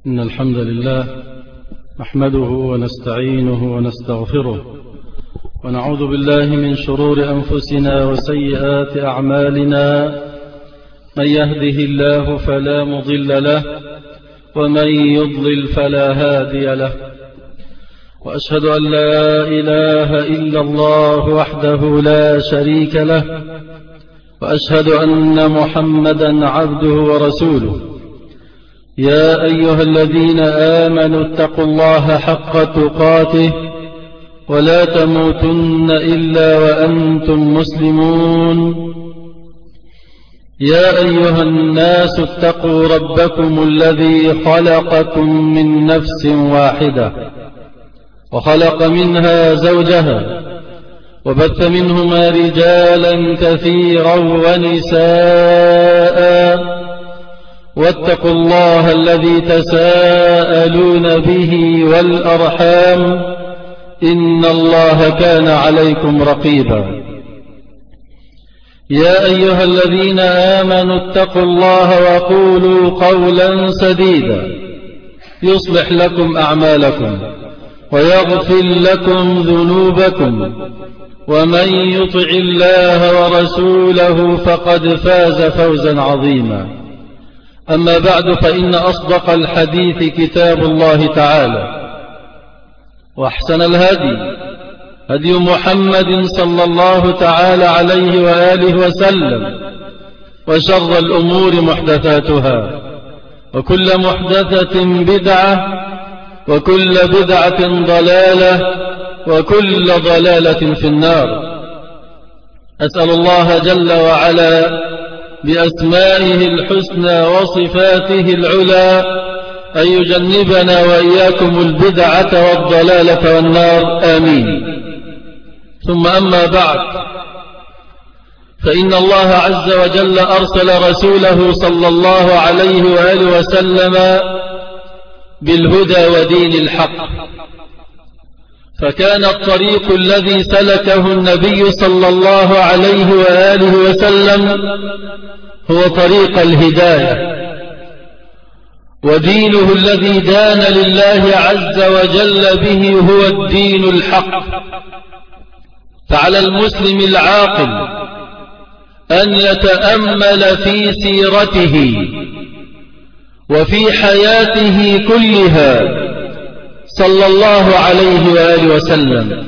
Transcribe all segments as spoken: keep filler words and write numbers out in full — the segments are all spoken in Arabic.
إن الحمد لله نحمده ونستعينه ونستغفره ونعوذ بالله من شرور أنفسنا وسيئات أعمالنا. من يهده الله فلا مضل له ومن يضلل فلا هادي له، وأشهد أن لا إله إلا الله وحده لا شريك له، وأشهد أن محمدا عبده ورسوله. يا أيها الذين آمنوا اتقوا الله حق تقاته ولا تموتن إلا وأنتم مسلمون. يا أيها الناس اتقوا ربكم الذي خلقكم من نفس واحدة وخلق منها زوجها وبث منهما رجالا كثيرا ونساء، واتقوا الله الذي تساءلون به والأرحام إن الله كان عليكم رقيبا. يا أيها الذين آمنوا اتقوا الله وقولوا قولا سديدا يصلح لكم أعمالكم ويغفر لكم ذنوبكم، ومن يطع الله ورسوله فقد فاز فوزا عظيما. أما بعد، فإن أصدق الحديث كتاب الله تعالى، وأحسن الهدي هدي محمد صلى الله تعالى عليه وآله وسلم، وشر الأمور محدثاتها، وكل محدثة بدعة، وكل بدعة ضلالة، وكل ضلالة في النار. أسأل الله جل وعلا بأسمائه الحسنى وصفاته العلى أن يجنبنا وإياكم البدعة والضلالة والنار، آمين. ثم أما بعد، فإن الله عز وجل أرسل رسوله صلى الله عليه وآله وسلم بالهدى ودين الحق، فكان الطريق الذي سلكه النبي صلى الله عليه وآله وسلم هو طريق الهداية، ودينه الذي دان لله عز وجل به هو الدين الحق. فعلى المسلم العاقل أن يتأمل في سيرته وفي حياته كلها صلى الله عليه وآله وسلم،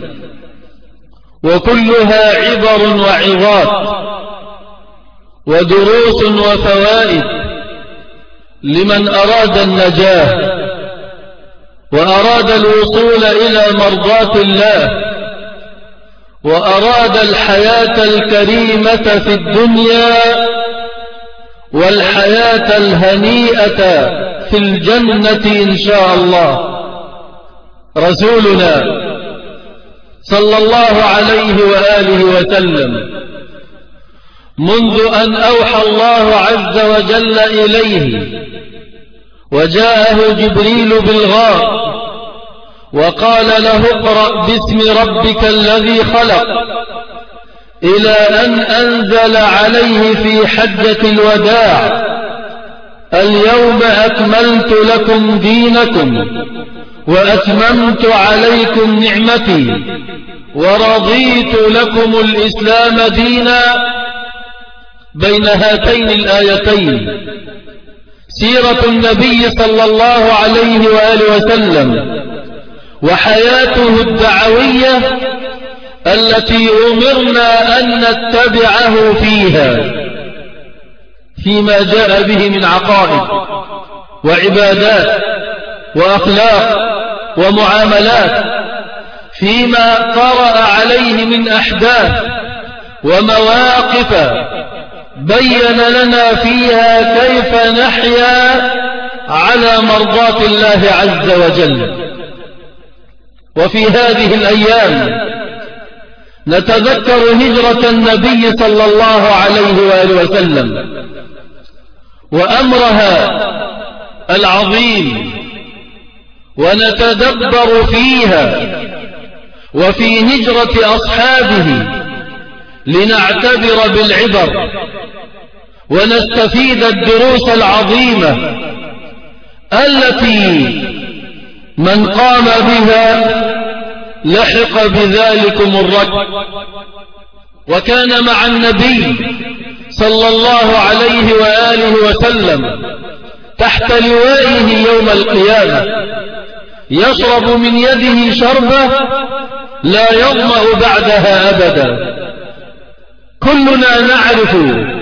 وكلها عبر وعظات ودروس وفوائد لمن أراد النجاة وأراد الوصول إلى مرضاة الله، وأراد الحياة الكريمة في الدنيا والحياة الهنيئة في الجنة إن شاء الله. رسولنا صلى الله عليه وآله وسلم منذ أن أوحى الله عز وجل إليه وجاءه جبريل بالغار وقال له اقرأ باسم ربك الذي خلق، إلى أن أنزل عليه في حجة الوداع اليوم أكملت لكم دينكم وأتممت عليكم نعمتي ورضيت لكم الإسلام دينا. بين هاتين الآيتين سيرة النبي صلى الله عليه وآله وسلم وحياته الدعوية التي أمرنا أن نتبعه فيها فيما جاء به من عقائد وعبادات وأخلاق ومعاملات، فيما طرأ عليه من أحداث ومواقف بين لنا فيها كيف نحيا على مرضاة الله عز وجل. وفي هذه الأيام نتذكر هجرة النبي صلى الله عليه وآله وسلم وأمرها العظيم، ونتدبر فيها وفي هجرة أصحابه لنعتبر بالعبر ونستفيد الدروس العظيمة التي من قام بها لحق بذلكم الركب، وكان مع النبي صلى الله عليه وآله وسلم تحت لوائه يوم القيامة يشرب من يده شربة لا يظمأ بعدها أبدا. كلنا نعرف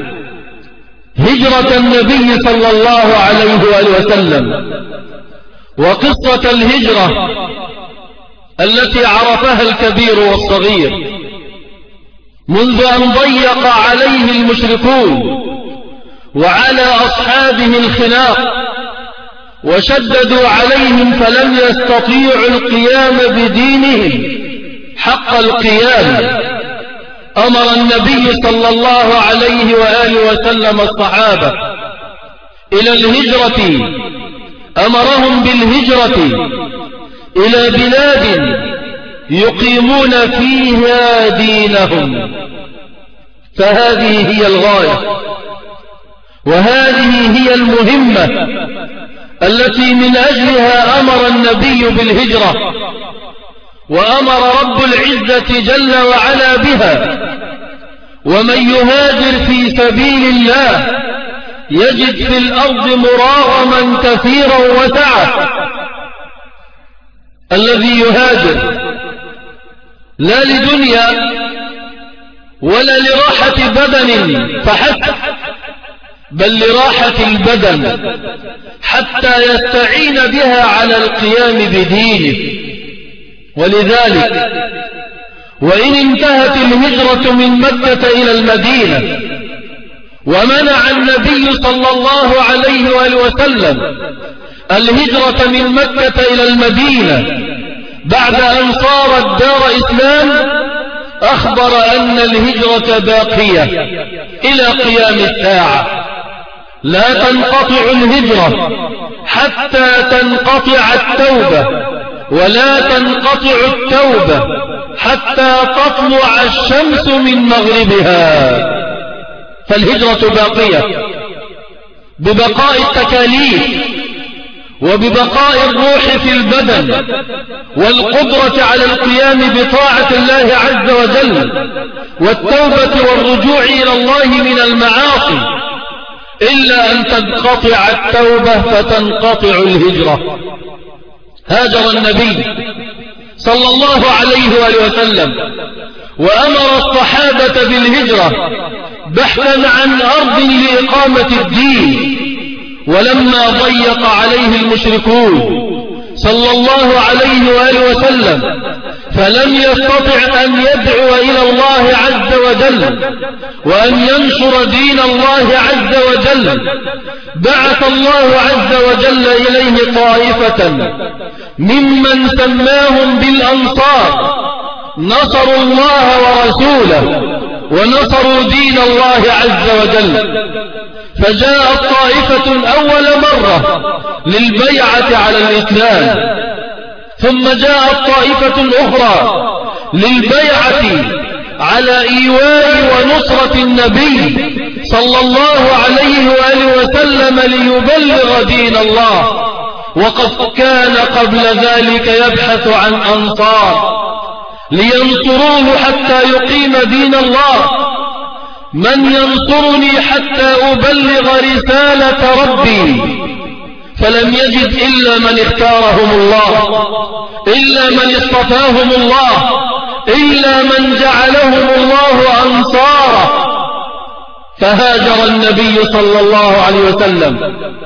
هجرة النبي صلى الله عليه وآله وسلم وقصة الهجرة التي عرفها الكبير والصغير منذ أن ضيق عليه المشركون وعلى أصحابه الخناق وشددوا عليهم فلم يستطيعوا القيام بدينهم حق القيام. أمر النبي صلى الله عليه وآله وسلم الصحابة إلى الهجرة، أمرهم بالهجرة إلى بلاد يقيمون فيها دينهم، فهذه هي الغاية وهذه هي المهمة التي من أجلها أمر النبي بالهجرة، وأمر رب العزة جل وعلا بها. ومن يهاجر في سبيل الله يجد في الأرض مراغما كثيرا وسعة. الذي يهاجر لا لدنيا ولا لراحة بدن فحسب، بل لراحة البدن حتى يستعين بها على القيام بدينه. ولذلك وإن انتهت الهجرة من مكة إلى المدينة ومنع النبي صلى الله عليه وآله وسلم الهجرة من مكة إلى المدينة بعد أن صارت دار إسلام، أخبر أن الهجرة باقية إلى قيام الساعة. لا تنقطع الهجرة حتى تنقطع التوبة، ولا تنقطع التوبة حتى تطلع الشمس من مغربها. فالهجرة باقية ببقاء التكاليف وببقاء الروح في البدن والقدرة على القيام بطاعة الله عز وجل والتوبة والرجوع إلى الله من المعاصي، إلا أن تنقطع التوبة فتنقطع الهجرة. هاجر النبي صلى الله عليه وآله وسلم وأمر الصحابة بالهجرة بحثا عن أرض لإقامة الدين. ولما ضيق عليه المشركون صلى الله عليه وآله وسلم فلم يستطع أن يدعو إلى الله عز وجل وأن ينشر دين الله عز وجل، بعث الله عز وجل إليه طائفة ممن سماهم بالأنصار، نصروا الله ورسوله ونصروا دين الله عز وجل. فجاءت طائفة أول مرة للبيعة على الإسلام، ثم جاءت طائفة أخرى للبيعة على إيواء ونصرة النبي صلى الله عليه وآله وسلم ليبلغ دين الله. وقد كان قبل ذلك يبحث عن أنصار لينصروه حتى يقيم دين الله. من ينصرني حتى أبلغ رسالة ربي؟ فلم يجد إلا من اختارهم الله، إلا من اصطفاهم الله، إلا من جعلهم الله أنصارا. فهاجر النبي صلى الله عليه وسلم.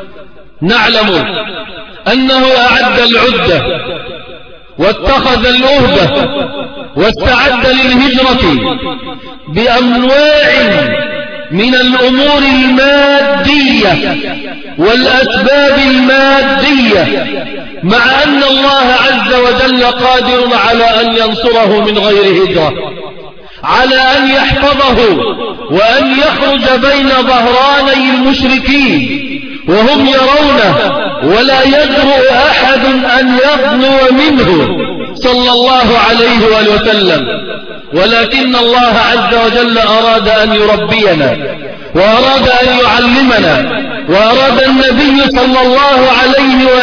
نعلم أنه أعد العدة واتخذ الأهبة واستعد للهجرة بأنواع من الأمور المادية والأسباب المادية، مع أن الله عز وجل قادر على أن ينصره من غير هجرة، على أن يحفظه وأن يخرج بين ظهراني المشركين وهم يرونه ولا يجرؤ أحد أن يغنو منه صلى الله عليه وآله وسلم. ولكن الله عز وجل أراد أن يربينا وأراد أن يعلمنا، وأراد النبي صلى الله عليه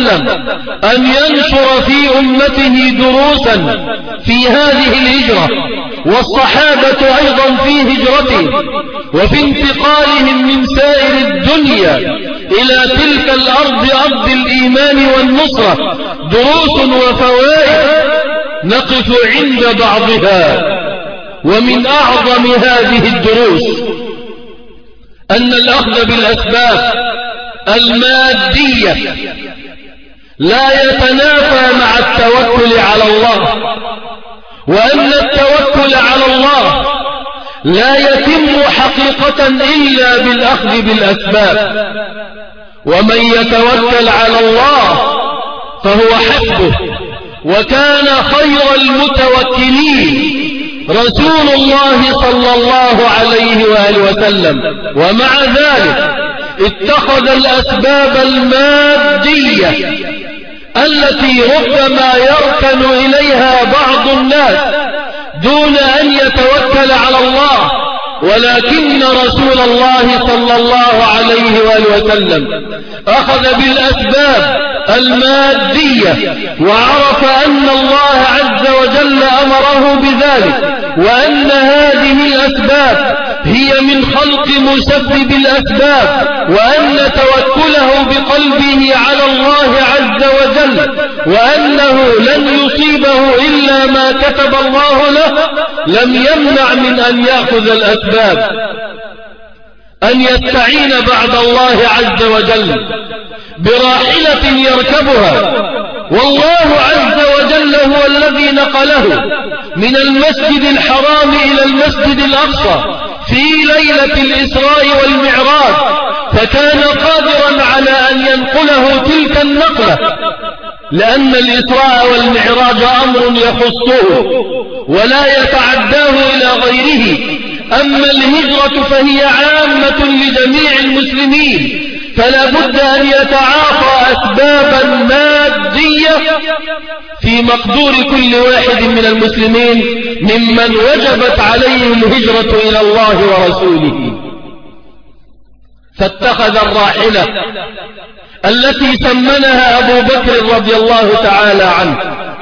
وسلم أن ينشر في أمته دروسا في هذه الهجرة، والصحابة أيضا في هجرته وفي انتقالهم من سائر الدنيا إلى تلك الأرض، أرض الإيمان والنصرة، دروس وفوائد نقف عند بعضها. ومن أعظم هذه الدروس أن الأخذ بالأسباب المادية لا يتنافى مع التوكل على الله، وأن التوكل على الله لا يتم حقيقة إلا بالأخذ بالأسباب. ومن يتوكل على الله فهو حسبه، وكان خير المتوكلين رسول الله صلى الله عليه وآله وسلم. ومع ذلك اتخذ الأسباب المادية التي ربما يركن إليها بعض الناس دون أن يتوكل على الله، ولكن رسول الله صلى الله عليه وآله وسلم أخذ بالأسباب المادية، وعرف أن الله عز وجل أمره بذلك، وأن هذه الأسباب هي من خلق مسبب الأسباب، وأن توكله بقلبه على الله عز وجل، وأنه لن يصيبه إلا ما كتب الله له، لم يمنع من أن يأخذ الأسباب، أن يستعين بعد الله عز وجل براحلة يركبها. والله عز وجل هو الذي نقله من المسجد الحرام إلى المسجد الأقصى في ليلة الإسراء والمعراج، فكان قادرا على أن ينقله تلك النقلة، لأن الإسراء والمعراج أمر يخصه ولا يتعداه إلى غيره. أما الهجرة فهي عامة لجميع المسلمين، فلا بد أن يتعاطى أسبابا مادية في مقدور كل واحد من المسلمين ممن وجبت عليه الهجرة إلى الله ورسوله. فاتخذ الراحلة التي ثمنها أبو بكر رضي الله تعالى عنه،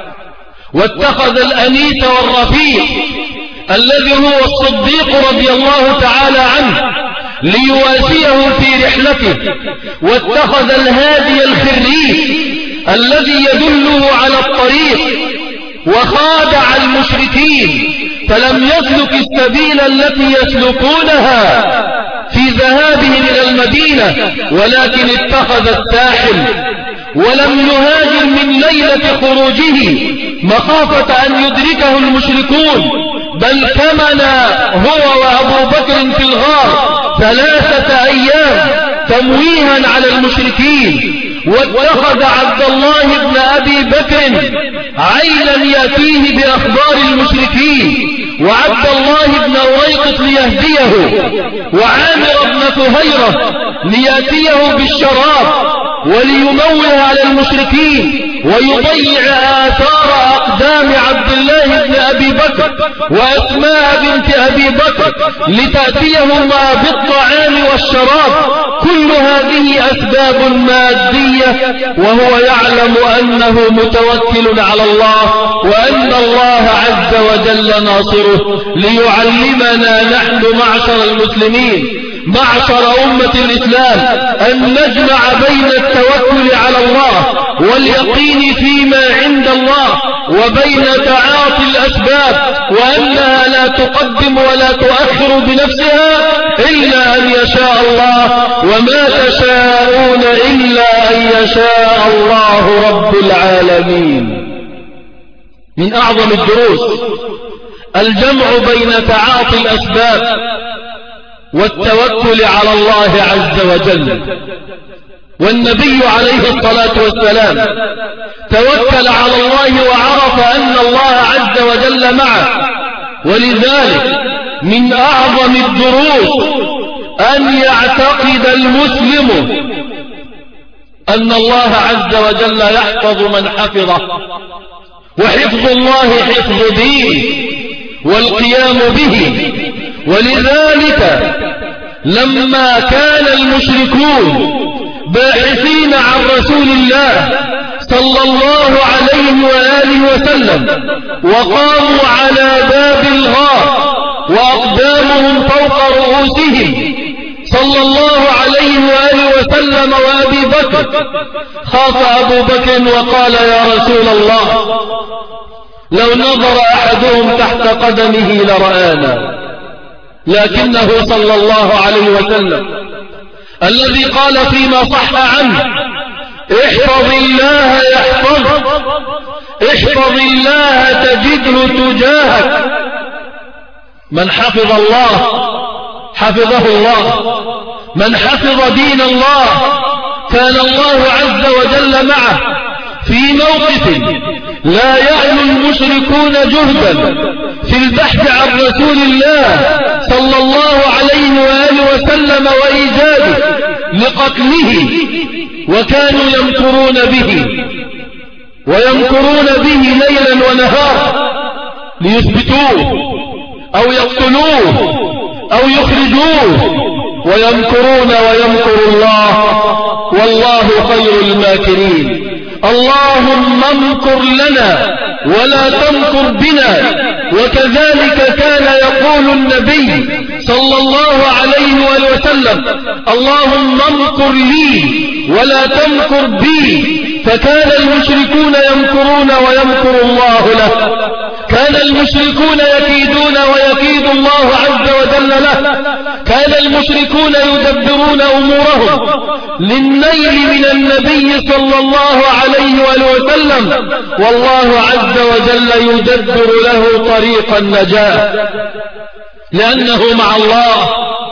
واتخذ الأنيس والرفيق الذي هو الصديق رضي الله تعالى عنه ليواسيه في رحلته، واتخذ الهادي الخريف الذي يدله على الطريق، وخادع المشركين فلم يسلك السبيل التي يسلكونها في ذهابهم إلى المدينة، ولكن اتخذ الساحل، ولم يهاجر من ليلة خروجه مخافة أن يدركه المشركون، بل كمن هو وأبو بكر في الغار ثلاثة أيام تمويها على المشركين. واتخذ عبد الله بن أبي بكر عينا يأتيه بأخبار المشركين، وعبد الله بن أويقط ليهديه، وعامر بن فهيرة ليأتيه بالشراب وليموه على المشركين ويضيع آثار أقدام عبد الله بن أبي بكر وأسماء بنت أبي بكر لتأتيهما بالطعام والشراب. كل هذه أسباب مادية، وهو يعلم أنه متوكل على الله، وأن الله عز وجل ناصره، ليعلمنا نحن معشر المسلمين، معشر أمة الإسلام، أن نجمع بين التوكل على الله واليقين فيما عند الله وبين تعاطي الأسباب، وأنها لا تقدم ولا تؤخر بنفسها إلا أن يشاء الله، وما تشاءون إلا أن يشاء الله رب العالمين. من أعظم الدروس الجمع بين تعاطي الأسباب والتوكل على الله عز وجل. والنبي عليه الصلاة والسلام توكل على الله وعرف أن الله عز وجل معه، ولذلك من أعظم الدروس أن يعتقد المسلم أن الله عز وجل يحفظ من حفظه، وحفظ الله حفظ دينه والقيام به. ولذلك لما كان المشركون باحثين عن رسول الله صلى الله عليه وآله وسلم وقاموا على باب الغار وأقدامهم فوق رؤوسهم صلى الله عليه وآله وسلم وأبي بكر. خاف أبو بكر وقال يا رسول الله لو نظر أحدهم تحت قدمه لرآنا، لكنه صلى الله عليه وسلم الذي قال فيما صح عنه احفظ الله يحفظك، احفظ الله تجده تجاهك. من حفظ الله حفظه الله، من حفظ دين الله كان الله عز وجل معه في موقف لا يعلو المشركون جهدا في البحث عن رسول الله صلى الله عليه وآله وسلم وإيجاده لقتله، وكانوا يمكرون به ويمكرون به ليلا ونهارا ليثبتوه أو يقتلوه أو يخرجوه، ويمكرون ويمكر الله والله خير الماكرين. اللهم امكر لنا ولا تمكر بنا. وكذلك كان يقول النبي صلى الله عليه وآله وسلم اللهم امكر لي ولا تمكر بي. فكان المشركون يمكرون ويمكر الله له، كان المشركون يكيدون ويكيد الله عز وجل له، كان المشركون يدبرون أمورهم للنيل من النبي صلى الله عليه وآله وسلم، والله عز وجل يدبر له طريق النجاة، لأنه مع الله،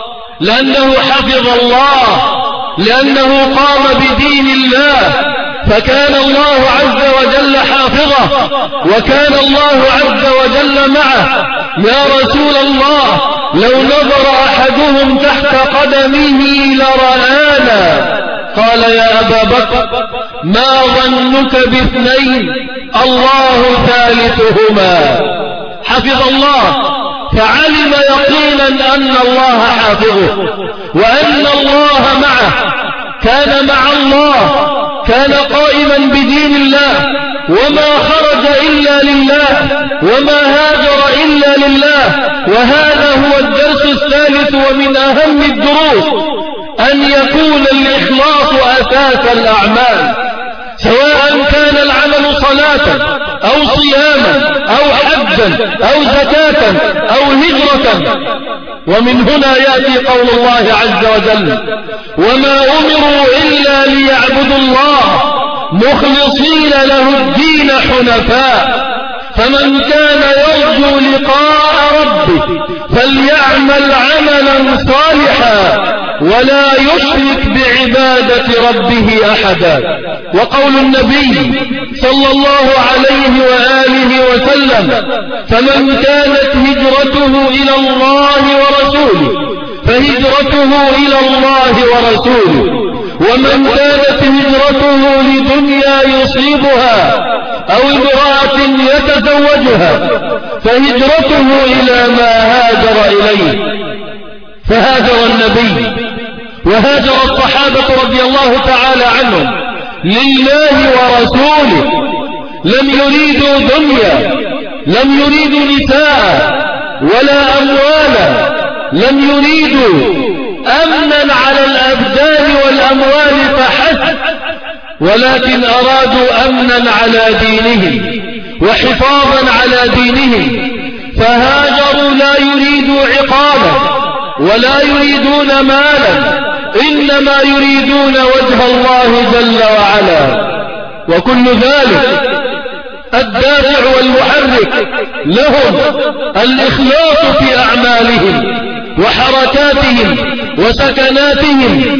لأنه حفظ الله، لأنه قام بدين الله، فكان الله عز وجل حافظه وكان الله عز وجل معه. يا رسول الله لو نظر أحدهم تحت قدمه لرآنا. قال يا أبا بكر ما ظنك باثنين الله ثالثهما. حفظ الله فعلم يقينا أن الله حافظه وأن الله معه، كان مع الله، كان قائما بدين الله، وما خرج إلا لله وما هاجر إلا لله. وهذا هو الدرس الثالث ومن أهم الدروس، أن يكون الإخلاص أساس الأعمال، سواء كان العمل صلاة أو صياما أو حجا أو زكاة أو هجرة. ومن هنا يأتي قول الله عز وجل وما أمروا إلا ليعبدوا الله مخلصين له الدين حنفاء. فمن كان يرجو لقاء ربه فليعمل عملا صالحا ولا يشرك بعبادة ربه أحدا. وقول النبي صلى الله عليه وآله وسلم فمن كانت هجرته إلى الله ورسوله فهجرته إلى الله ورسوله، ومن كانت هجرته لدنيا يصيبها أو امرأة يتزوجها فهجرته إلى ما هاجر إليه. فهاجر النبي وهاجر الصحابة رضي الله تعالى عنهم لله ورسوله، لم يريدوا دنيا، لم يريدوا نساء ولا أموالا، لم يريدوا أمنا على الأبدان والأموال فحسب، ولكن أرادوا أمنا على دينهم وحفاظا على دينهم. فهاجروا لا يريدوا عقابا ولا يريدون مالا، إنما يريدون وجه الله جل وعلا. وكل ذلك الدافع والمحرك لهم الإخلاص في أعمالهم وحركاتهم وسكناتهم،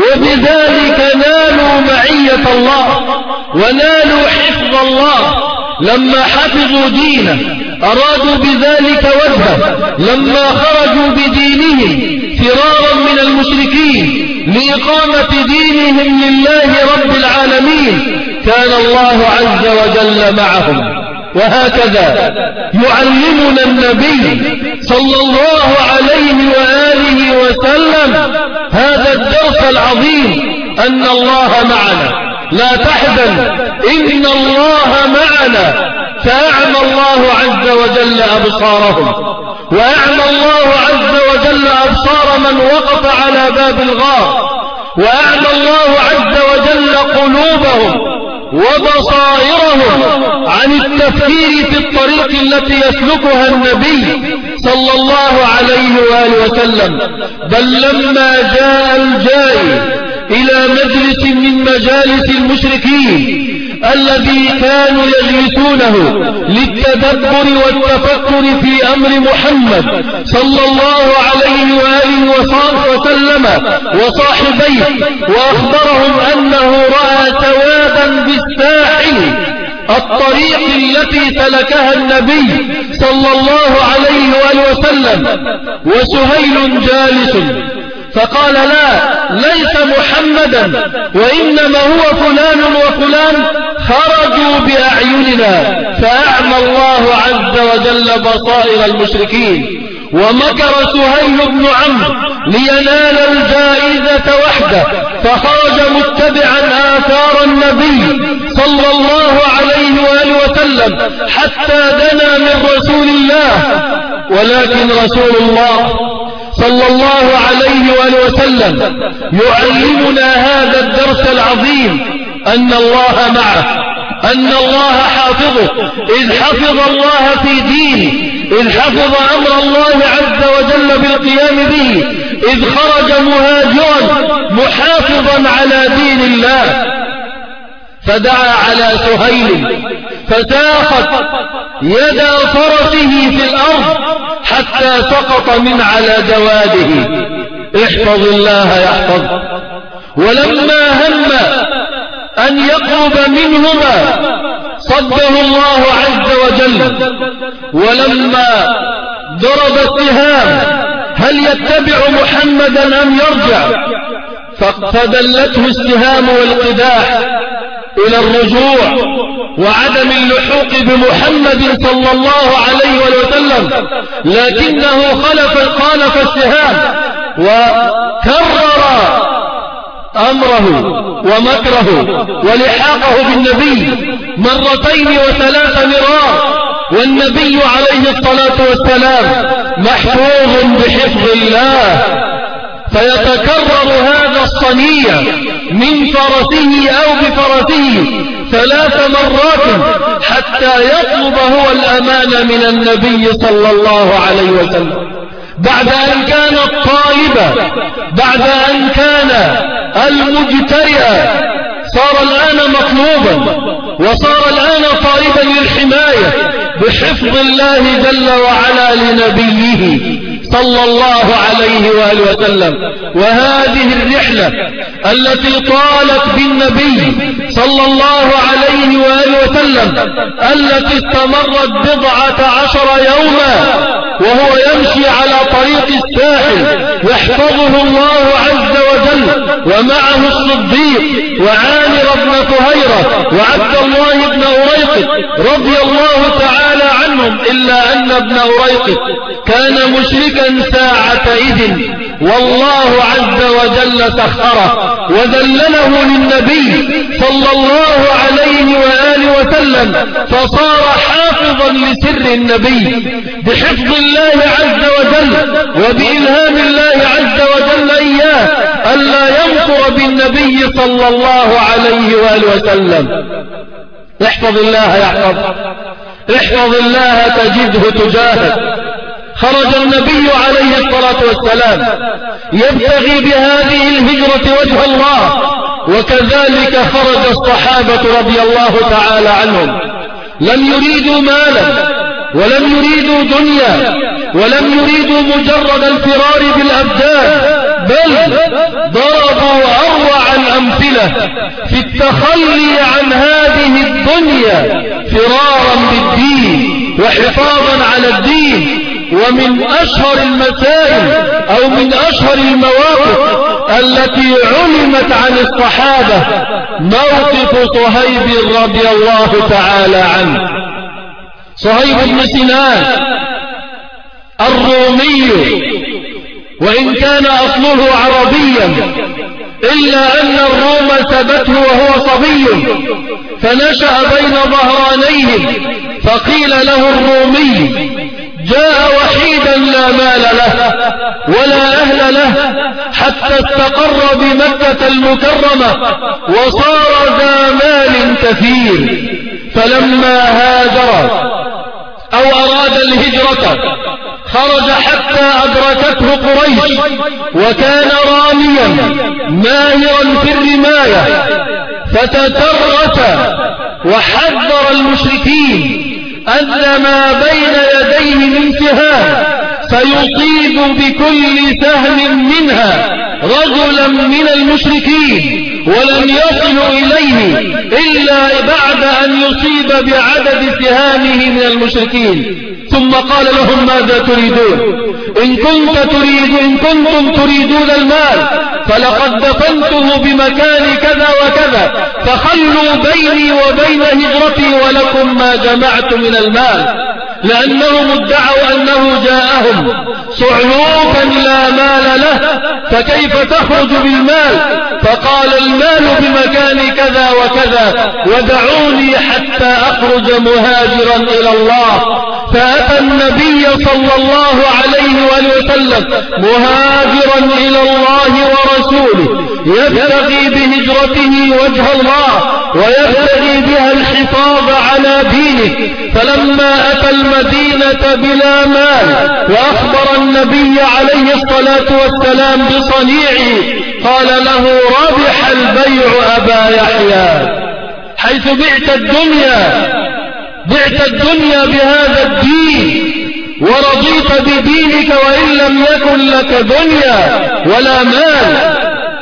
وبذلك نالوا معية الله ونالوا حفظ الله. لما حفظوا دينه أرادوا بذلك وجهه، لما خرجوا بدينهم فرارا من المشركين لإقامة دينهم لله رب العالمين كان الله عز وجل معهم. وهكذا يعلمنا النبي صلى الله عليه وآله وسلم هذا الدرس العظيم، أن الله معنا لا تحزن إن الله معنا. فأعمى الله عز وجل أبصارهم، وأعمى الله عز وجل أبصار من وقف على باب الغار، وأعمى الله عز وجل قلوبهم وبصائرهم عن التفكير في الطريق التي يسلكها النبي صلى الله عليه وآله وسلم. بل لما جاء الجائي إلى مجلس من مجالس المشركين الذي كانوا يجلسونه للتدبر والتفكر في أمر محمد صلى الله عليه وآله وسلم وصاحبيه، وأخبرهم أنه رأى سوادا بالساحل الطريق التي سلكها النبي صلى الله عليه وآله وسلم، وسهيل جالس، فقال لا، ليس محمدا وإنما هو فلان وفلان خرجوا بأعيننا. فأعمى الله عز وجل بصائر المشركين، ومكر سهيل بن عمرو لينال الجائزة وحده، فخرج متبعا آثار النبي صلى الله عليه وآله وسلم حتى دنا من رسول الله. ولكن رسول الله صلى الله عليه وآله وسلم يعلمنا هذا الدرس العظيم، أن الله معه، أن الله حافظه، إذ حفظ الله في دينه، إذ حفظ أمر الله عز وجل بالقيام به، إذ خرج مهاجرا محافظا على دين الله. فدعا على سهيل فساقت يد فرسه في الأرض حتى سقط من على جواده. احفظ الله يحفظ. ولما هم أن يقرب منهما صده الله عز وجل، ولما ضرب السهام هل يتبع محمدا أم يرجع، فدلته السهام والقداح إلى الرجوع وعدم اللحوق بمحمد صلى الله عليه وسلم، لكنه خلف خالف السهام وكرر أمره ومكره ولحاقه بالنبي مرتين وثلاث مرار، والنبي عليه الصلاة والسلام محفوظ بحفظ الله. فيتكرر هذا الصنيع من فرسه أو بفرسه ثلاث مرات حتى يطلب هو الأمان من النبي صلى الله عليه وسلم، بعد أن كان الطالب، بعد أن كان المجترئ، صار الآن مطلوبا، وصار الآن طالبا للحماية بحفظ الله جل وعلا لنبيه صلى الله عليه وآله وسلم. وهذه الرحلة التي طالت بالنبي صلى الله عليه وآله وسلم، التي استمرت بضعة عشر يوما وهو يمشي على طريق الساحل يحفظه الله عز وجل، ومعه الصديق وعامر بن فهيرة وعبد الله بن أريقط رضي الله تعالى عنهم، إلا أن ابن أريقط كان مشركا ساعتئذ، والله عز وجل سخره وذلله للنبي صلى الله عليه وآله وسلم، فصار حافظا لسر النبي بحفظ الله عز وجل وبإلهام الله عز وجل إياه ألا ينكر بالنبي صلى الله عليه وآله وسلم. احفظ الله يحفظ، احفظ الله تجده تجاهك. خرج النبي عليه الصلاة والسلام يبتغي بهذه الهجرة وجه الله، وكذلك خرج الصحابة رضي الله تعالى عنهم، لم يريدوا مالا ولم يريدوا دنيا ولم يريدوا مجرد الفرار بالأبدان، بل ضربوا أروع الأمثلة في التخلي عن هذه الدنيا فرارا بالدين وحفاظا على الدين. ومن أشهر المسائل أو من أشهر المواقف التي علمت عن الصحابة موقف صهيب رضي الله تعالى عنه. صهيب بن سنان الرومي، وإن كان أصله عربيا، إلا أن الروم سبته وهو صبي فنشأ بين ظهرانيهم، فقيل له الرومي جاء وحيدا لا مال له ولا أهل له حتى استقر بمكة المكرمة وصار ذا مال كثير، فلما هاجر أو أراد الهجرة خرج حتى أدركته قريش، وكان راميا ماهرا في الرماية، فتترس وحذر المشركين أن ما بين يديه من سهام سيصيب بكل سهم منها رجلا من المشركين، ولن يصلوا إليه إلا بعد أن يصيب بعدد سهامه من المشركين. ثم قال لهم ماذا تريدون؟ إن كنت تريد إن كنتم تريدون المال فلقد دفنته بمكان كذا وكذا، فخلوا بيني وبين هجرتي ولكم ما جمعت من المال، لأنهم ادعوا أنه جاءهم صعلوكا لا مال له، فكيف تخرج بالمال؟ فقال المال بمكان كذا وكذا، ودعوني حتى أخرج مهاجرا إلى الله. فأتى النبي صلى الله عليه وسلم مهاجرا إلى الله ورسوله يبتغي بهجرته وجه الله ويبتغي بها الحفاظ على دينه. فلما أتى المدينة بلا مال وأخبر النبي عليه الصلاة والسلام بصنيعه قال له ربح البيع أبا يحيى، حيث بعت الدنيا بعت الدنيا بهذا الدين ورضيت بدينك وإن لم يكن لك دنيا ولا مال.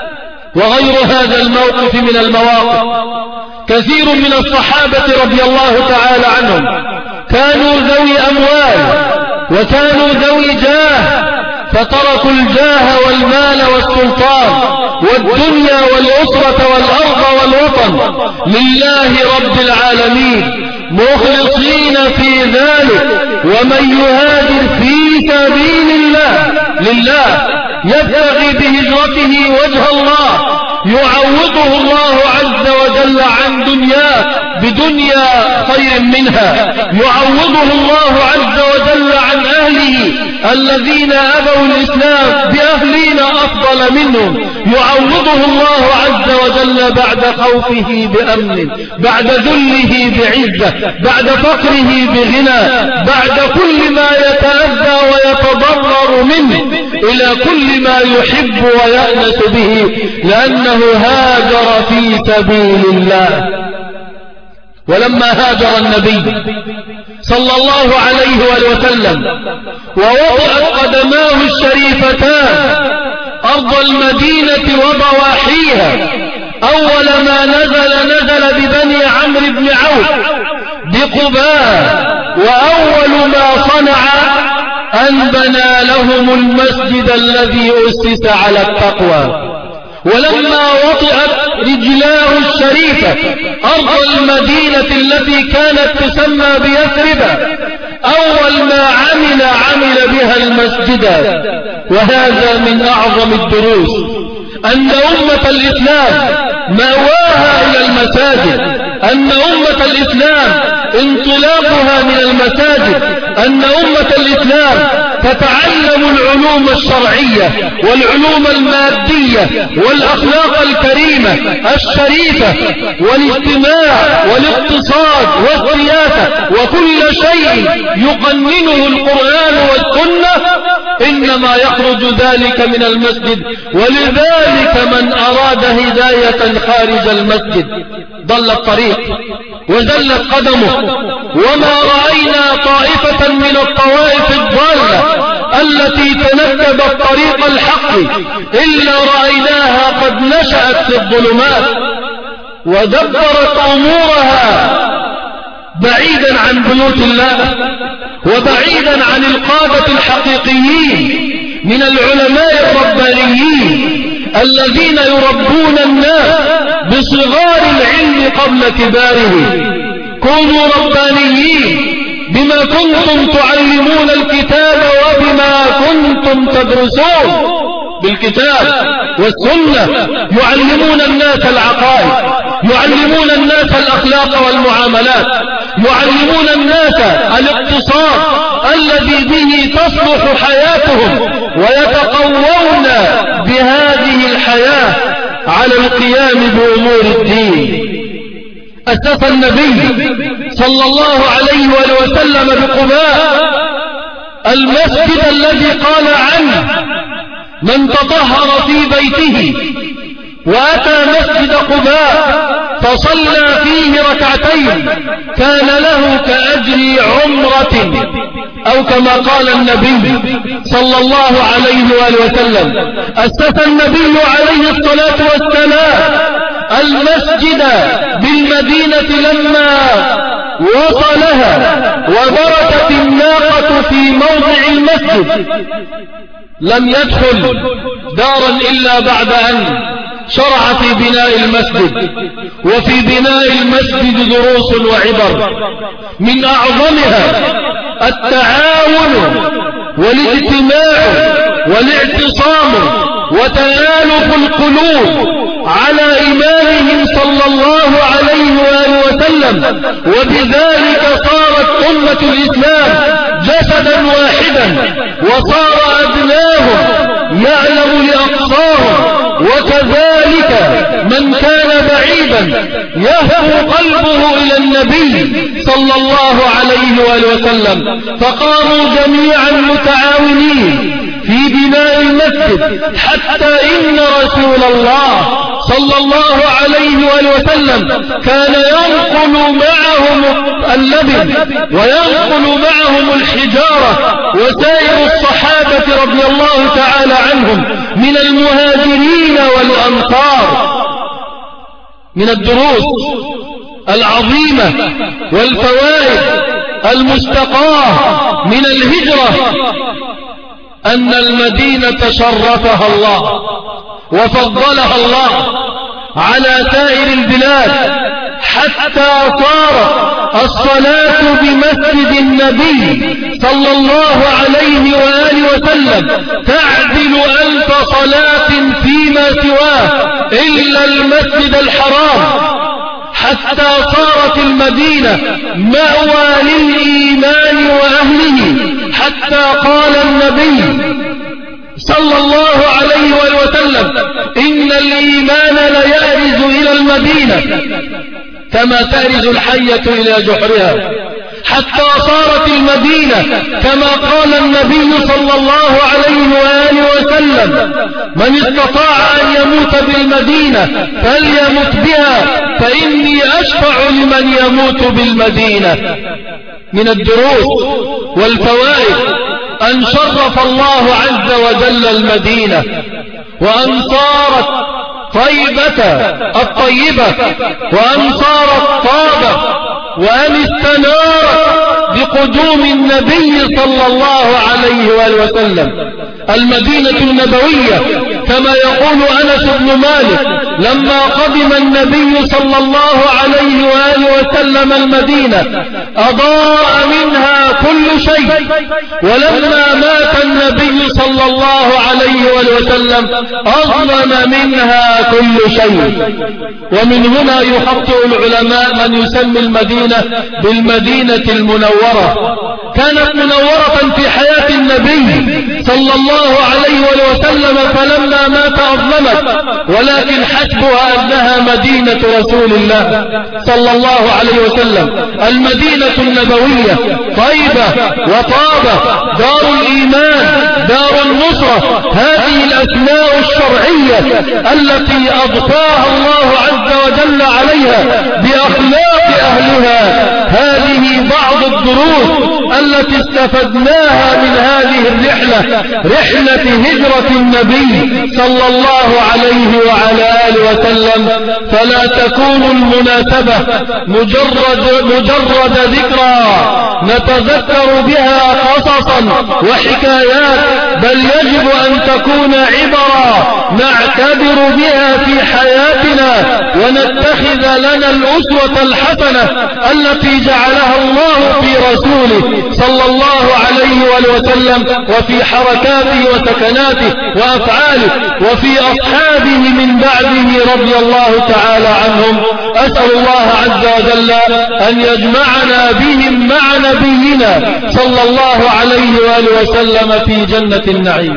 وغير هذا الموقف من المواقف كثير من الصحابة رضي الله تعالى عنهم كانوا ذوي أموال وكانوا ذوي جاه، فتركوا الجاه والمال والسلطان والدنيا والأسرة والأرض والوطن لله رب العالمين مخلصين في ذلك. ومن يهاجر في سبيل الله لله يبتغي بهجرته وجه الله يعوضه الله عز وجل عن دنياه بدنيا خير منها، يعوضه الله عز وجل عن أهله الذين أبوا الإسلام بأهلين أفضل منهم، يعوضه الله عز وجل بعد خوفه بأمن، بعد ذله بعزة، بعد فقره بغنى، بعد كل ما يتأذى ويتضرر منه إلى كل ما يحب ويأنس به، لأنه هاجر في سبيل الله. ولما هاجر النبي صلى الله عليه وسلم ووضعت قدماه الشريفتان أرض المدينة وضواحيها، أول ما نزل نزل ببني عمرو بن عوف بقباء، وأول ما صنع أن بنى لهم المسجد الذي أسس على التقوى. ولما وطئت رجلاه الشريفة أرض المدينة التي كانت تسمى بيثرب، أول ما عمل عمل بها المسجد. وهذا من أعظم الدروس أن أمة الإسلام مأواها إلى المساجد، أن أمة الإسلام انطلاقها من المساجد، أن أمة الإسلام تتعلم العلوم الشرعية والعلوم المادية والأخلاق الكريمة الشريفة والاجتماع والاقتصاد والسياسة وكل شيء يقننه القرآن والسنة، إنما يخرج ذلك من المسجد. ولذلك من أراد هداية خارج المسجد ضل الطريق وزلت قدمه. وما رأينا طائفة من الطوائف الضالة التي تنكبت طريق الحق إلا رأيناها قد نشأت في الظلمات ودبرت أمورها بعيدا عن بيوت الله وبعيدا عن القادة الحقيقيين من العلماء الربانيين الذين يربون الناس بصغار العلم قبل كباره. كونوا ربانيين بما كنتم تعلمون الكتاب وبما كنتم تدرسون، بالكتاب والسنة، يعلمون الناس العقائد، يعلمون الناس الأخلاق والمعاملات، يعلمون الناس الاقتصاد الذي به تصلح حياتهم، ويتقوون بهذه الحياة على القيام بأمور الدين. أسس النبي صلى الله عليه وسلم بقباء المسجد الذي قال عنه: من تطهر في بيته وأتى مسجد قباء فصلى فيه ركعتين كان له كأجر عمرة، أو كما قال النبي صلى الله عليه وآله وسلم. أسس النبي عليه الصلاة والسلام المسجد بالمدينة لما وصلها وبركت الناقة في موضع المسجد، لم يدخل دارا إلا بعد أن شرع في بناء المسجد. وفي بناء المسجد دروس وعبر، من أعظمها التعاون والاجتماع والاعتصام وتآلف القلوب على إمامهم صلى الله عليه وآله وسلم، وبذلك صارت أمة الإسلام جسدا واحدا، وصار أبناهم يعلم لأقصاهم، وكذلك من كان بعيدا يهفو قلبه إلى النبي صلى الله عليه وآله وسلم، فقاموا جميعا متعاونين في بناء المسجد، حتى إن رسول الله صلى الله عليه وآله وسلم كان ينقل معهم اللبن وينقل معهم الحجارة، وسائر الصحابة رضي الله تعالى عنهم من المهاجرين والأنصار. من الدروس العظيمة والفوائد المستقاة من الهجرة أن المدينة شرفها الله وفضلها الله على سائر البلاد، حتى صارت الصلاة بمسجد النبي صلى الله عليه وآله وسلم تعدل ألف صلاة فيما سواه إلا المسجد الحرام، حتى صارت المدينة مأوى للإيمان وأهله، حتى قال النبي صلى الله عليه وسلم: إن الإيمان ليأرز إلى المدينة كما تأرز الحية إلى جحرها، حتى صارت المدينة كما قال النبي صلى الله عليه وآله وسلم: من استطاع أن يموت بالمدينة فليمت بها فإني أشفع لمن يموت بالمدينة. من الدروس والفوائد أن شرف الله عز وجل المدينة، وأن صارت طيبة الطيبة، وأن صارت طابة، وأن استنارت بقدوم النبي صلى الله عليه وآله وسلم. المدينة النبوية كما يقول أنس بن مالك: لما قدم النبي صلى الله عليه وآله وسلم المدينة أضاء منها كل شيء، ولما مات النبي صلى الله عليه وآله وسلم أظلم منها كل شيء. ومن هنا يخطئ العلماء من يسمي المدينة بالمدينة المنورة. كانت منورة في حياة النبي صلى الله عليه وسلم، فلما مات أظلمت، ولكن حسبها أنها مدينة رسول الله صلى الله عليه وسلم. المدينة النبوية طيبة وطابة، دار الإيمان، دار النصرة، هذه الأسماء الشرعية التي أضفاها الله عز وجل عليها بأخلاق أهلها. هذه بعض الدروس التي استفدناها من هذه الرحلة، رحلة هجرة النبي صلى الله عليه وعلى آله وسلم. فلا تكون المناسبة مجرد, مجرد ذكرى نتذكر بها قصصا وحكايات، بل يجب أن تكون عبرة نعتبر بها في حياتنا ونتخذ لنا الأسوة الحسنة التي جعلها الله في رسوله صلى الله عليه وسلم وفي حركاته وسكناته وأفعاله وفي أصحابه من بعده رضي الله تعالى عنهم. أسأل الله عز وجل أن يجمعنا بهم مع نبينا صلى الله عليه وآله وسلم في جنة النعيم.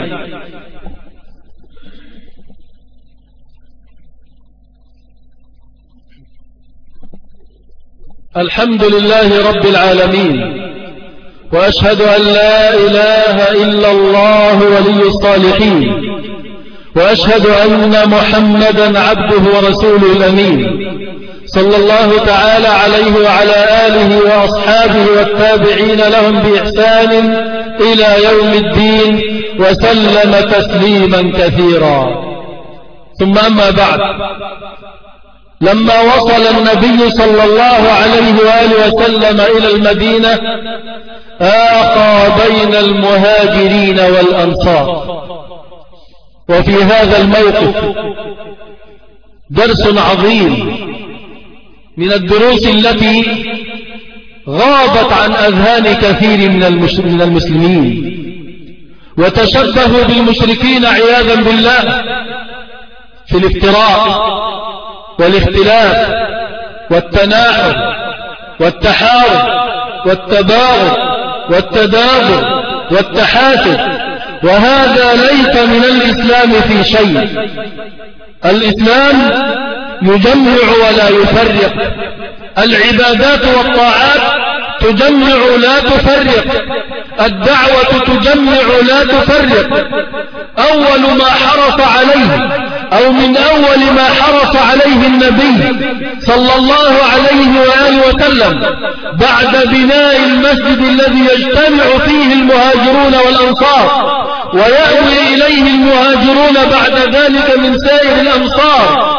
الحمد لله رب العالمين، وأشهد أن لا إله إلا الله ولي الصالحين، وأشهد أن محمدا عبده ورسوله الأمين صلى الله تعالى عليه وعلى آله وأصحابه والتابعين لهم بإحسان إلى يوم الدين وسلم تسليما كثيرا. ثم أما بعد، لما وصل النبي صلى الله عليه وآله وسلم إلى المدينة آقى بين المهاجرين والأنصار. وفي هذا الموقف درس عظيم من الدروس التي غابت عن أذهان كثير من المسلمين، وتشبهوا بالمشركين عياذا بالله في الافتراق والاختلاف والتناحر والتحارب والتباغض والتدابر والتحاسد، وهذا ليس من الإسلام في شيء. الإسلام يجمع ولا يفرق، العبادات والطاعات تجمع لا تفرق، الدعوة تجمع لا تفرق. أول ما حرص عليه أو من أول ما حرص عليه النبي صلى الله عليه وآله وسلم بعد بناء المسجد الذي يجتمع فيه المهاجرون والأنصار ويأوي إليه المهاجرون بعد ذلك من سائر الأمصار،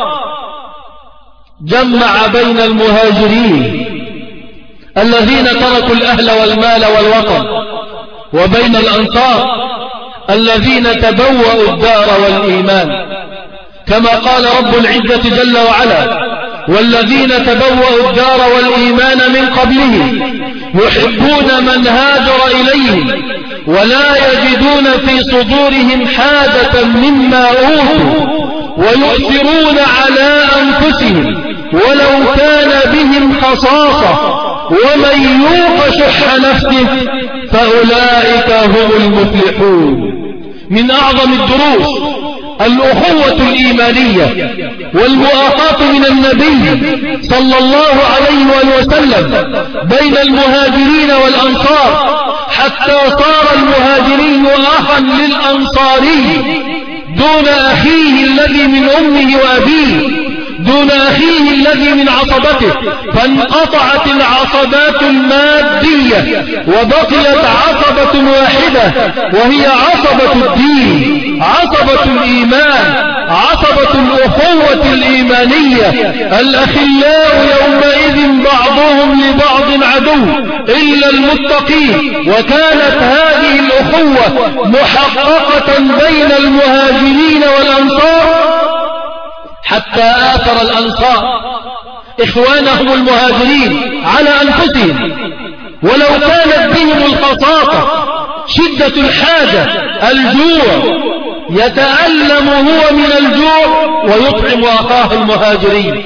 جمع بين المهاجرين الذين تركوا الأهل والمال والوطن وبين الأنصار الذين تبوأوا الدار والإيمان، كما قال رب العزة جل وعلا: والذين تبوأوا الدار والإيمان من قبلهم يحبون من هاجر إليهم ولا يجدون في صدورهم حاجة مما أوتوا ويؤثرون على أنفسهم ولو كان بهم خصاصة ومن يوق شح نفسه فأولئك هم المفلحون. من أعظم الدروس الأخوة الإيمانية والمؤاخاة من النبي صلى الله عليه وسلم بين المهاجرين والأنصار، حتى صار المهاجري أخا للأنصاري دون أخيه الذي من أمه وأبيه، دون أخيه الذي من عصبته، فانقطعت العصبات المادية وبقيت عصبة واحدة وهي عصبة الدين، عصبة الإيمان، عصبة الأخوة الإيمانية. الأخلاء يومئذ بعضهم لبعض عدو إلا المتقين. وكانت هذه الأخوة محققة بين المهاجرين والأنصار حتى آثر الأنصار إخوانهم المهاجرين على أنفسهم، ولو كانت بهم الخصاصة، شدة الحاجة، الجوع، يتألم هو من الجوع ويطعم أخاه المهاجرين،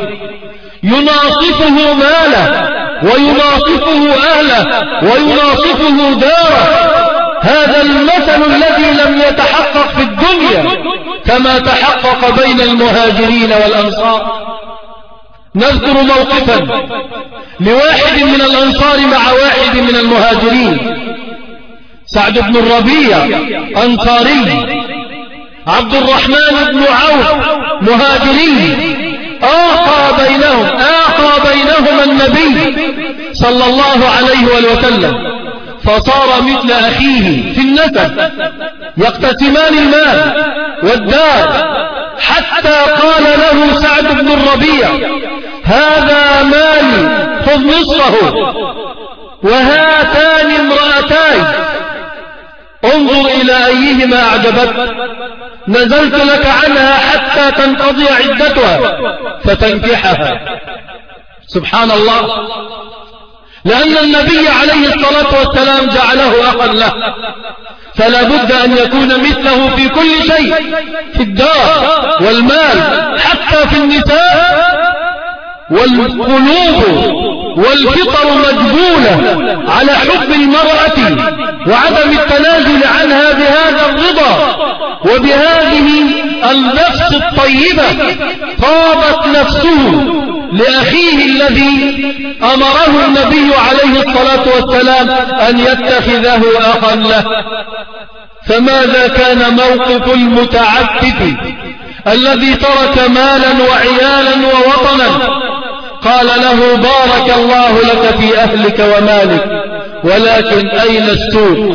يناصفه ماله ويناصفه أهله ويناصفه داره. هذا المثل الذي لم يتحقق في الدنيا كما تحقق بين المهاجرين والأنصار. نذكر موقفا لواحد من الأنصار مع واحد من المهاجرين. سعد بن الربيع أنصاري، عبد الرحمن بن عوف مهاجري، آخى بينهم آخى بينهما النبي صلى الله عليه وسلم، فصار مثل أخيه في النسب، يقتسمان المال والدار، حتى قال له سعد بن الربيع: هذا مالي خذ نصفه، وهاتان امرأتاي انظر انظر إلى أيهما أعجبك، نزلت لك عنها حتى تنقضي عدتها فتنكحها. سبحان الله، لأن النبي عليه الصلاة والسلام جعله أخا له، فلا بد أن يكون مثله في كل شيء، في الدار والمال حتى في النساء. والقلوب والفطر مجبولة على حب المرأة وعدم التنازل عنها بهذا الرضا وبهذه النفس الطيبة. طابت نفسه لأخيه الذي أمره النبي عليه الصلاة والسلام أن يتخذه أخا له. فماذا كان موقف المتعفف الذي ترك مالا وعيالا ووطنا؟ قال له بارك الله لك في أهلك ومالك، ولكن أين السوق؟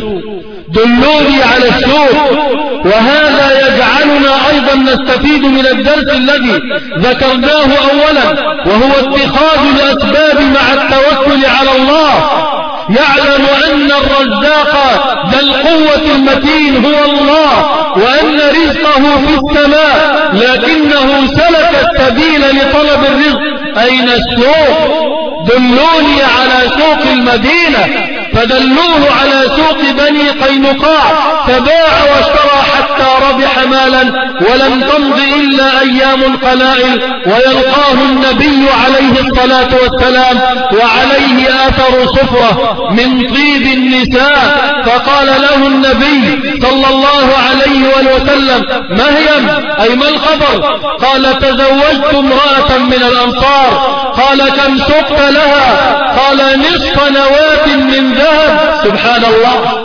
دلوني على السوق. وهذا يجعلنا أيضا نستفيد من الدرس الذي ذكرناه أولا، وهو اتخاذ الأسباب مع التوكل على الله. يعلم أن الرزاق ذا القوة المتين هو الله، وأن رزقه في السماء، لكنه سلك السبيل لطلب الرزق. أين السوق؟ دلوني على سوق المدينة. فدلوه على سوق بني قينقاع، فباع واشترى حتى ربح مالا، ولم تمض إلا أيام قلائل ويلقاه النبي عليه الصلاة والسلام وعليه آثر صفرة من طيب النساء. فقال له النبي صلى الله عليه وسلم مهيم، أي ما الخبر؟ قال تزوجت امرأة من الأنصار. قال كم سقت لها؟ قال نصف نواة من ذهب. سبحان الله.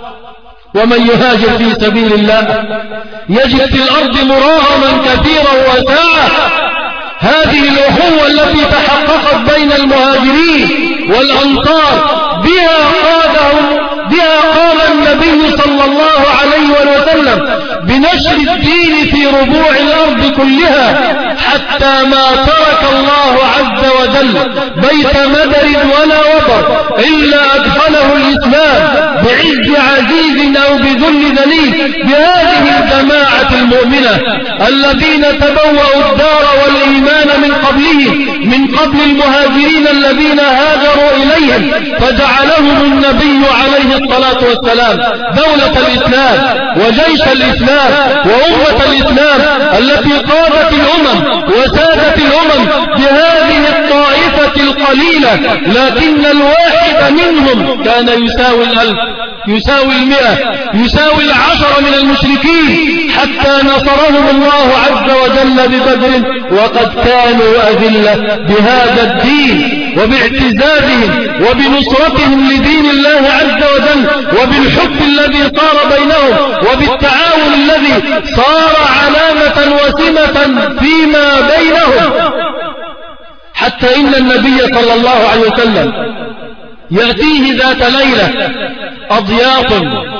ومن يهاجر في سبيل الله يجد في الأرض مراغما كثيرا وسعة. هذه الأخوة التي تحققت بين المهاجرين والأنصار بها قادهم بها قال النبي صلى الله عليه وسلم بنشر الدين في ربوع الأرض كلها، حتى ما ترك الله عز وجل بيت مدر ولا وطر إلا أدخله الإسلام بعز عزيز أو بذل ذليل. بهذه الجماعة المؤمنة الذين تبوأوا الدار والإيمان من قبلهم، من قبل المهاجرين الذين هاجروا إليهم، فجعلهم النبي عليه الصلاة والسلام دولة الإسلام وجيش الإسلام وأمة الإسلام التي قادت الأمم وسادت الأمم بهذه الطائفة القليلة. لكن الواحد منهم كان يساوي الألف، يساوي المئة، يساوي العشر من المشركين، حتى نصرهم الله عز وجل ببدر، وقد كانوا أذلة بهذا الدين وباعتزازهم وبنصرتهم لدين الله عز وجل وبالحب الذي صار بينهم وبالتعاون الذي صار علامة وسمة فيما بينهم. حتى إن النبي صلى الله عليه وسلم يأتيه ذات ليلة أضياف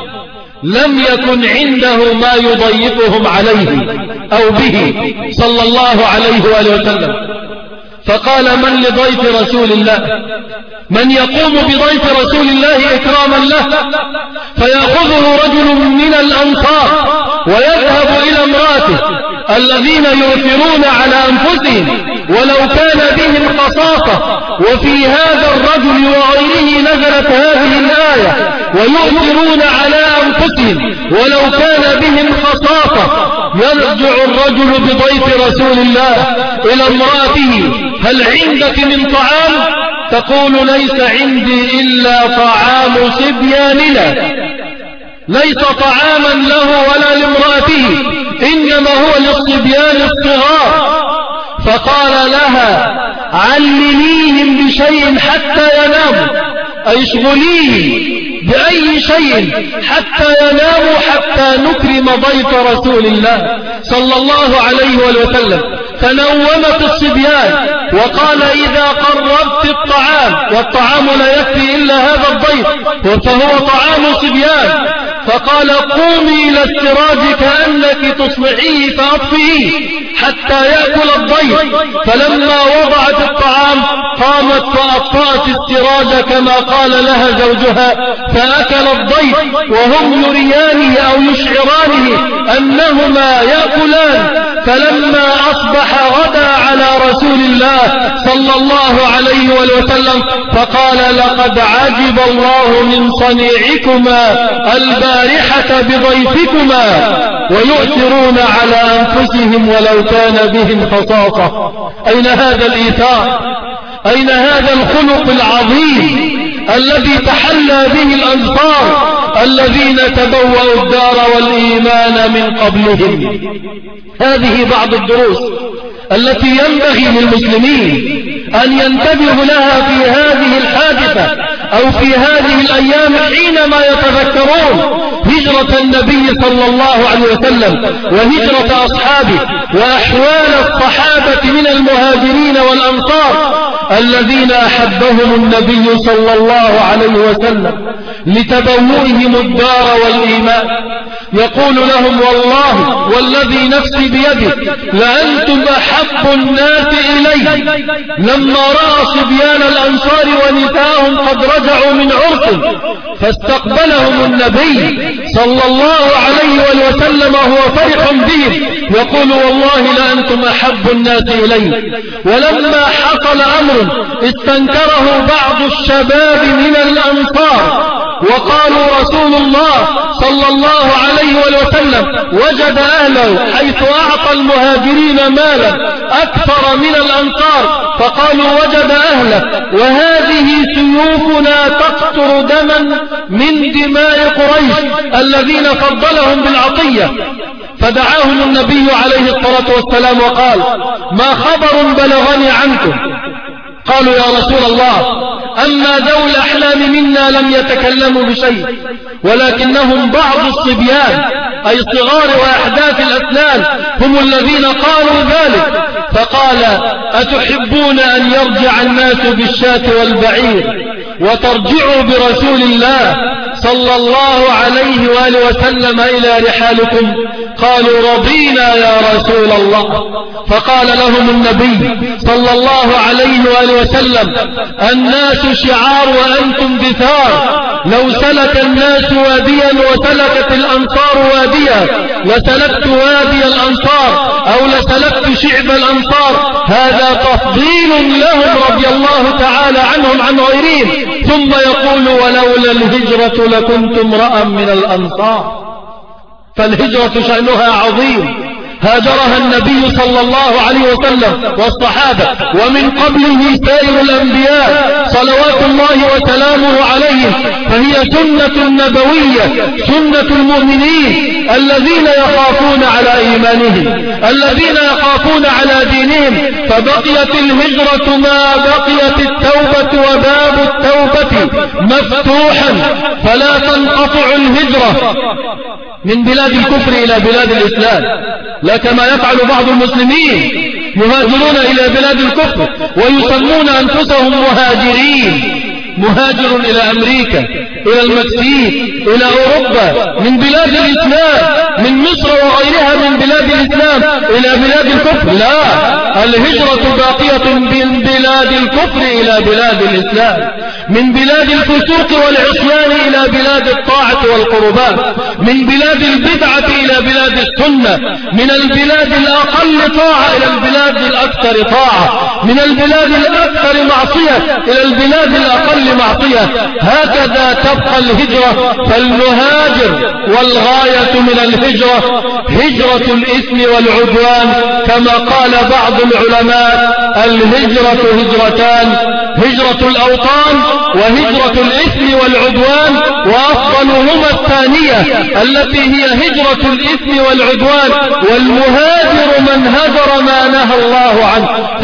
لم يكن عنده ما يضيفهم عليه أو به صلى الله عليه وآله وسلم، فقال من لضيف رسول الله؟ من يقوم بضيف رسول الله إكراما له؟ فيأخذه رجل من الأنصار ويذهب إلى امراته الذين يؤثرون على أنفسهم ولو كان بهم خصاصة. وفي هذا الرجل وغيره نزلت هذه الآية ويؤثرون على أنفسهم ولو كان بهم خصاصة. يرجع الرجل بضيف رسول الله إلى امرأته هل عندك من طعام؟ تقول ليس عندي إلا طعام صبياننا، ليس طعاما له ولا لامرأته، إنما هو للصبيان الصغار. فقال لها علميهم بشيء حتى يناموا، أي اشغليهم بأي شيء حتى يناموا حتى نكرم ضيف رسول الله صلى الله عليه وسلم. فنومت الصبيان وقال إذا قربت الطعام، والطعام لا يكفي إلا هذا الضيف فهو طعام صبيان، فقال قومي إلى السراج كأنك تصلحيه فأطفئيه حتى يأكل الضيف. فلما وضعت الطعام قامت فأطفأت السراج كما قال لها زوجها، فأكل الضيف وهم يريانه أو يشعرانه أنهما يأكلان. فلما أصبح غدا على رسول الله صلى الله عليه وسلم فقال لقد عجب الله من صنيعكما البارحة بضيفكما ويؤثرون على أنفسهم ولو كان بهم خصاصة. أين هذا الإيثار؟ أين هذا الخلق العظيم الذي تحلى به الأنصار الذين تبوأوا الدار والإيمان من قبلهم؟ هذه بعض الدروس التي ينبغي للمسلمين أن ينتبهوا لها في هذه الحادثة أو في هذه الأيام حينما يتذكرون هجرة النبي صلى الله عليه وسلم وهجرة أصحابه وأحوال الصحابة من المهاجرين والأنصار الذين أحبهم النبي صلى الله عليه وسلم لتبوئهم الدار والإيمان. يقول لهم والله والذي نفسي بيده لأنتم أحب الناس إلي لما رأى صبيان الأنصار ونساءهم قد رجعوا من عرس فاستقبلهم النبي صلى الله عليه وسلم وهو فرح بهم يقول والله لأنتم أحب الناس إلي. ولما حصل أمر استنكره بعض الشباب من الأنصار وقالوا رسول الله صلى الله عليه وسلم وجد أهله حيث أعطى المهاجرين مالا أكثر من الأنصار، فقالوا وجد أهله وهذه سيوفنا تقطر دما من دماء قريش الذين فضلهم بالعطية. فدعاهم النبي عليه الصلاة والسلام وقال ما خبر بلغني عنكم؟ قالوا يا رسول الله أما ذوي الأحلام منا لم يتكلموا بشيء ولكنهم بعض الصبيان أي صغار وأحداث الأسنان هم الذين قالوا ذلك. فقال أتحبون أن يرجع الناس بالشاة والبعير وترجعوا برسول الله صلى الله عليه وآله وسلم إلى رحالكم؟ قالوا رضينا يا رسول الله. فقال لهم النبي صلى الله عليه وآله وسلم الناس شعار وأنتم دثار، لو سلك الناس واديا وسلكت الأنصار واديا لسلكت وادي الأنصار أو لسلكت شعب الأنصار. هذا تفضيل لهم رضي الله تعالى عنهم عن غيرهم. ثم يقول ولولا الهجرة لكنت امرأ من الأنصار. فالهجرة شأنها عظيم، هاجرها النبي صلى الله عليه وسلم والصحابة ومن قبله سائر الأنبياء صلوات الله وسلامه عليهم، فهي سنة نبوية سنة المؤمنين الذين يخافون على إيمانهم الذين يخافون على دينهم. فبقيت الهجرة ما بقيت التوبة وباب التوبة مفتوحا فلا تنقطع الهجرة من بلاد الكفر إلى بلاد الإسلام، لا كما يفعل بعض المسلمين يهاجرون إلى بلاد الكفر ويسمون أنفسهم مهاجرين، مهاجر إلى أمريكا إلى المكسيك إلى أوروبا من بلاد الإسلام من مصر وغيرها من بلاد الإسلام إلى بلاد الكفر. لا، الهجرة باقية من بلاد الكفر إلى بلاد الإسلام، من بلاد الفسوق والعصيان إلى بلاد الطاعة والقربات، من بلاد البدعة إلى بلاد السنة، من البلاد الأقل طاعة إلى البلاد الأكثر طاعة، من البلاد الأكثر معصية إلى البلاد الأقل معصية. هكذا تبقى الهجرة. فالمهاجر والغاية من الهجرة هجرة الإثم والعدوان، كما قال بعض العلماء الهجرة هجرتان، هجرة الأوطان وهجرة الإثم والعدوان، وأفضلهما الثانية التي هي هجرة الإثم والعدوان. والمهاجر من هجر ما نهى الله عنه،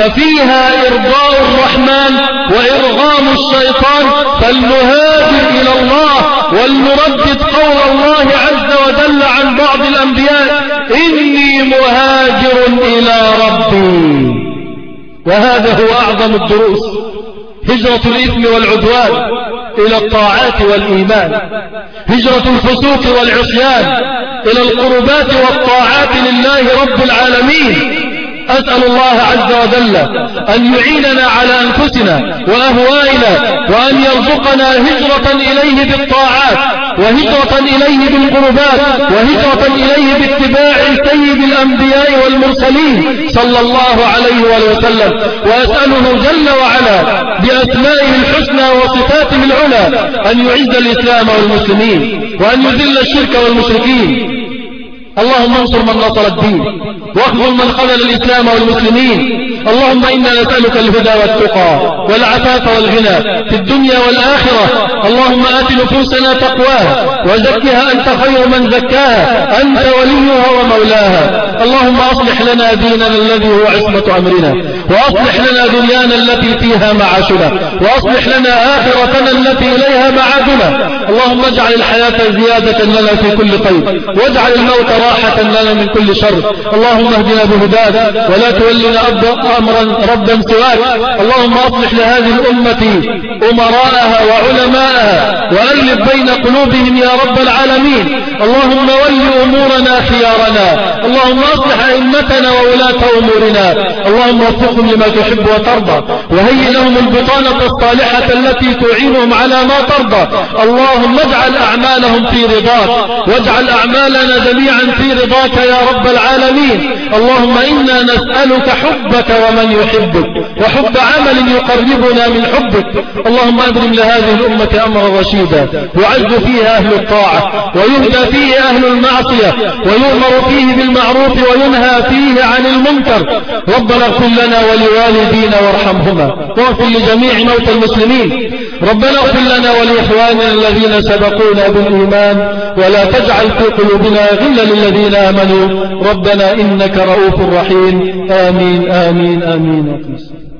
ففيها إرضاء الرحمن وإرغام الشيطان. فالمهاجر إلى الله والمردد قول الله عز وجل عن بعض الأنبياء إني مهاجر إلى ربي. وهذا هو أعظم الدروس، هجرة الإثم والعدوان إلى الطاعات والإيمان، هجرة الفسوق والعصيان إلى القربات والطاعات لله رب العالمين. أسأل الله عز وجل أن يعيننا على أنفسنا وأهوائنا، وأن يرزقنا هجرة إليه بالطاعات، وهجرة إليه بالقربات، وهجرة إليه باتباع سيد الأنبياء والمرسلين صلى الله عليه وسلم. وأسأله جل وعلا بأسمائه الحسنى وصفاته العلى أن يعز الإسلام والمسلمين، وأن يذل الشرك والمشركين. اللهم انصر من نصر الدين، واخذل من خذل الإسلام والمسلمين. اللهم إنا نسألك الهدى والتقى والعفاف والغنى في الدنيا والآخرة. اللهم آت نفوسنا تقواها وزكها أنت خير من زكاها، أنت وليها ومولاها. اللهم أصلح لنا ديننا الذي هو عصمة أمرنا، وأصلح لنا دنيانا التي فيها معاشنا، وأصلح لنا آخرتنا التي إليها معادنا. اللهم اجعل الحياة زيادة لنا في كل خير، واجعل الموت راحة لنا من كل شر. اللهم اهدنا بهداك، ولا تولنا أمرا ربا سواك. اللهم أصلح لهذه الأمة أمراءها وعلماءها، وألف بين قلوبهم يا رب العالمين. اللهم ول أمورنا خيارنا، اللهم أصلح أئمتنا وولاة أمورنا. اللهم وفقهم لما تحب وترضى، وهيئ لهم البطانة الصالحة التي تعينهم على ما ترضى. اللهم اجعل أعمالهم في رضاك، واجعل أعمالنا جميعا في رضاك يا رب العالمين. اللهم إنا نسألك حبك ومن يحبك، وحب عمل يقربنا من حبك. اللهم أبرم لهذه الأمة أمرا رشيدا، يعز فيه أهل الطاعة، ويهدى فيه أهل المعصية، ويؤمر فيه بالمعروف وينهى فيه عن المنكر. ربنا اغفر لنا ولوالدينا وارحمهما، واغفر لجميع موتى المسلمين. ربنا اغفر لنا ولإخواننا الذين سبقونا بالإيمان، ولا تجعل في قلوبنا غلا للذين آمنوا. ربنا إنك رؤوف رحيم. آمين آمين آمين.